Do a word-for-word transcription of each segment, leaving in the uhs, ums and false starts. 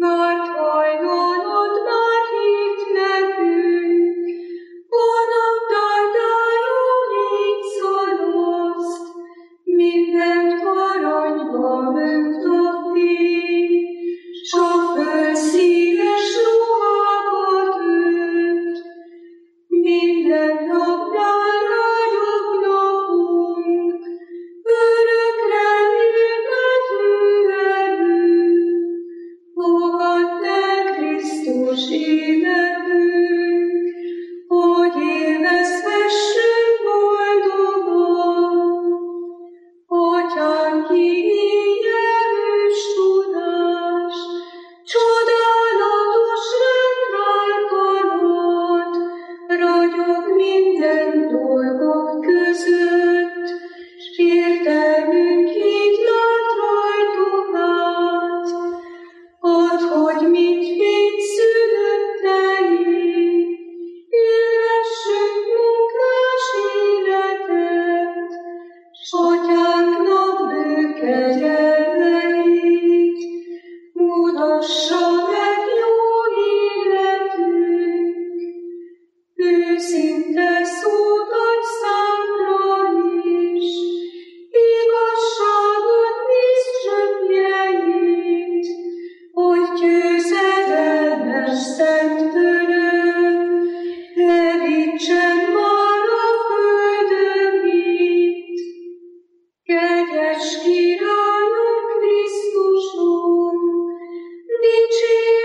Mert hajnalod már hírt nekünk, holnap tartályú létszaloszt, mindent aranyba önt a fény, s a föld színes ruhákat önt. Minden napnál ragyog napunk, örökre éltető erő. Fogadd el Krisztus életünk, hogy élvezhessünk boldogan. Atyánk, ki erős tudás, csodálatos rendváltalmat, ragyog minden dolgok között, s értelmünk így lát rajtuk át. Add, hogy mint fényszülöttei, élhessünk munkás életet, s atyánknak bő kegyelmeit mutassa meg jó életünk. Őszinte szót adj szánkra is, igazságot bízd csöpjeit, hogy győzedelmes szent öröm elítsen már a földön itt. Kegyes Királyunk Krisztusunk, dicsérj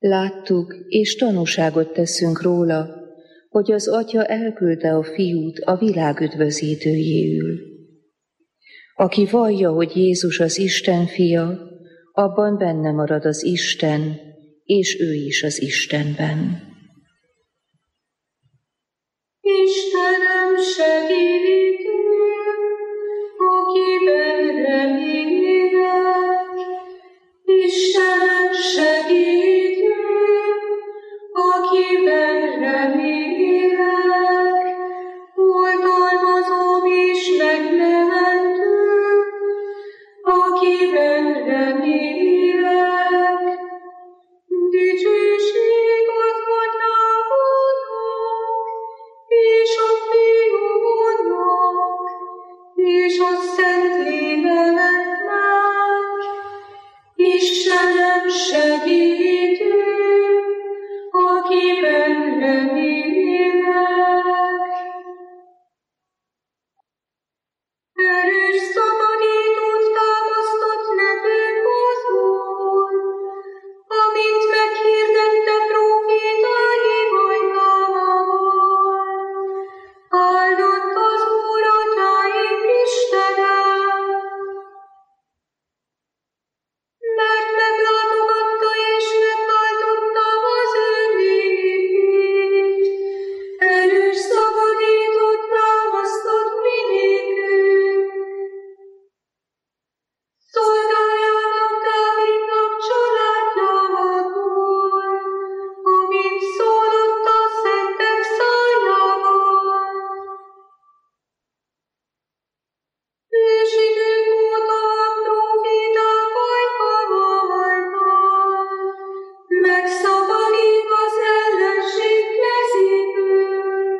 Láttuk, és tanúságot teszünk róla, hogy az Atya elküldte a Fiút a világ üdvözítőjéül. Aki vallja, hogy Jézus az Isten fia, abban benne marad az Isten, és ő is az Istenben. Istenem, segítő, akiben remélek. Istenem, segítő, akiben remélek. Oltalmazom és megmentő, akiben remélek. Dicsőség az Atyának, és a Fiúnak, és a Szentléleknek. Istenem, segítő, akiben remélek. Erős szabadítót támasztott nekünk az Úr, amint meghirdette prófétái hajtával. Áldott az Úr atyáink Istene, mert meglátogatta és megváltotta az ő népét. Erős szabadítót támasztott mi nékünk. Szolgáljának Dávidnak családjával, amint szólott a szentek szájával. Ősidők óta a próféták ajkával voltak, megszabadít az ellenség kezéből.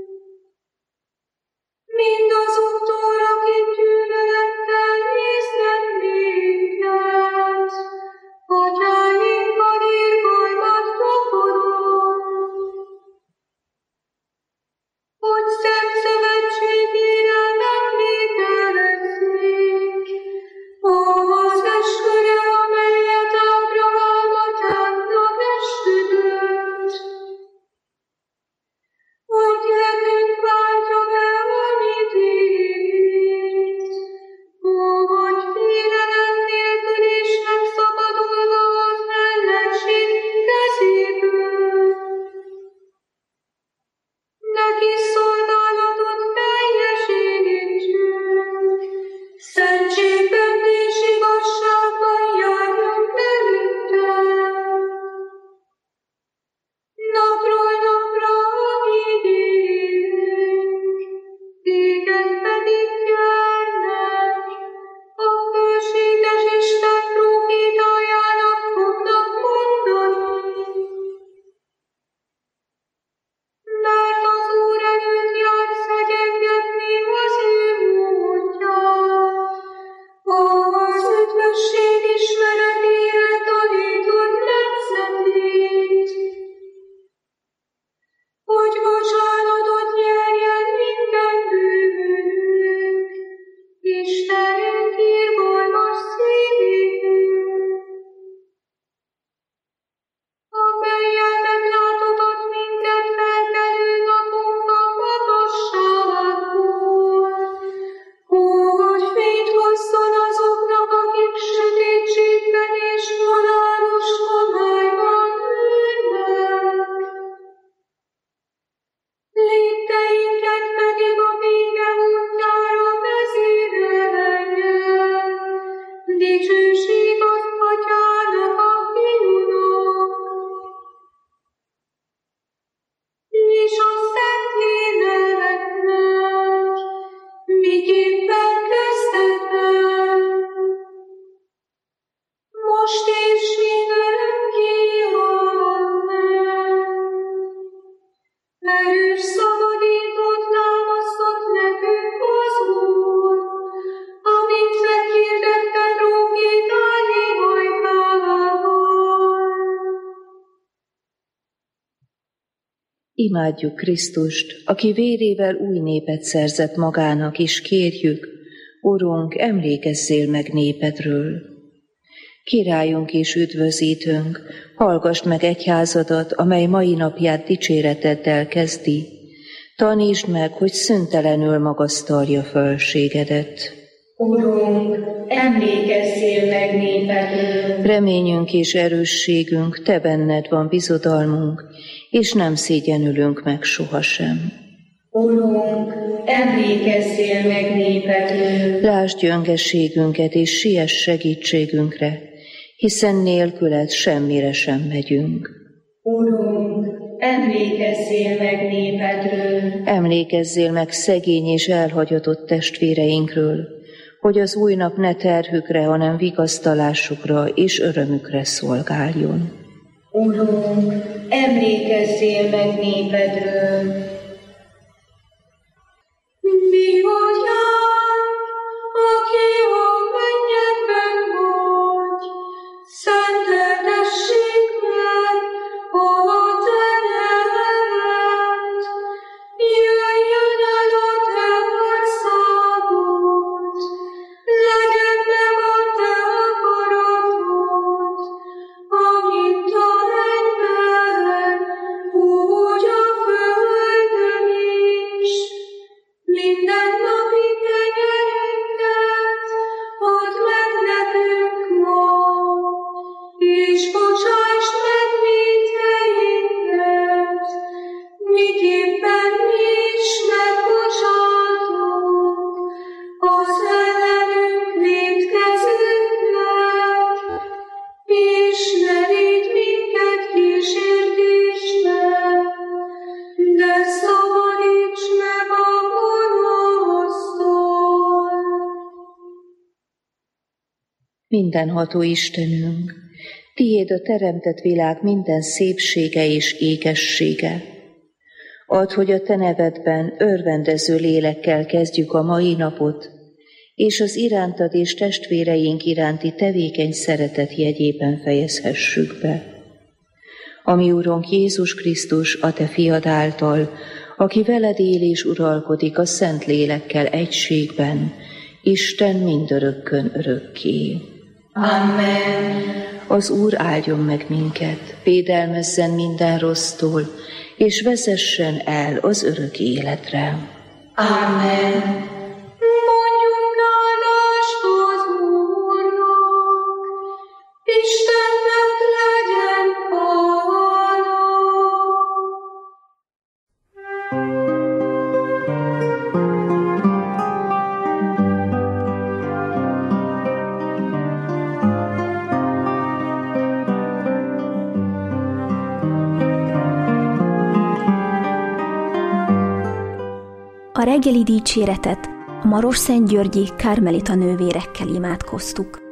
Mindazoktól, akik gyűlölettel néznek minket, atyáinkkal irgalmat gyakorol. Hogy szent szövetségére emlékezzék, az esküre, amelyet Ábrahám atyánknak esküdött, hogy nekünk váltja be, amit ígért, hogy félelem nélkül és megszabadulva az ellenség kezéből. Neki szolgálatot teljesítsünk, szentségben és igazságban járjunk előtte. Napról napra, amíg élünk, téged pedig gyermek, a fölséges Isten prófétájának fognak mondani. Mert az Úr előtt jár szegyengetni az ő módját, az üdvösség ismeretére tanított nemzetét, hogy bocsánatot nyerjen minden bűnünk, Istenünk irgalmas szívének. Amellyel meglátogat minket felkelő napunkban magasságból, hogy fényt hozzon azoknak, akik sötétségben és halálos homályban ülnek. Lépteinket pedig a béke útjára vezéreljen. Dicsőség az Atyának, a Fiúnak, és a Szentléleknek, miképpen kezdetben, most és mindörökké. Amen. Erős szabadítót támasztott nekünk az Úr, amint meghirdette prófétái hajtával. Imádjuk Krisztust, aki vérével új népet szerzett magának, és kérjük, Urunk, emlékezzél meg népedről. Királyunk és üdvözítőnk, hallgass meg egyházadat, amely mai napját dicséreteddel kezdi. Tanítsd meg, hogy szüntelenül magasztalja fölségedet. Urunk, emlékezzél meg népedről! Reményünk és erősségünk, te benned van bizodalmunk, és nem szégyenülünk meg sohasem. Urunk, emlékezzél meg népedről! Lásd gyöngeségünket, és siess segítségünkre, hiszen nélküled semmire sem megyünk. Urunk, emlékezzél meg népedről! Emlékezzél meg szegény és elhagyatott testvéreinkről, hogy az új nap ne terhükre, hanem vigasztalásukra és örömükre szolgáljon. Urunk, emlékezzél meg népedről! Mi atyánk, aki a mennyekben vagy, szenteltessék meg a te neved. Jöjjön el a te országod, legyen meg a te akaratod, amint a mennyben, úgy a földön is. Minden napi kenyerünket add meg nekünk ma, és bocsásd meg vétkeinket, miképpen mi is megbocsátunk az ellenünk vétkezőknek, és ne vigy minket kísértésbe, de szabadíts meg a gonosztól. Mindenható Istenünk, tiéd a teremtett világ minden szépsége és ékessége. Add, hogy a te nevedben örvendező lélekkel kezdjük a mai napot, és az irántad és testvéreink iránti tevékeny szeretet jegyében fejezhessük be. Ami Urunk Jézus Krisztus, a te fiad által, aki veled él és uralkodik a Szent Lélekkel egységben, Isten mindörökkön örökké. Amen. Az Úr áldjon meg minket, védelmezzen minden rossztól, és vezessen el az örök életre. Amen. Mondjunk áldást az Úrnak, Istennek legyen hála. A reggeli dicséretet a Marosszentgyörgyi Kármelita nővérekkel imádkoztuk.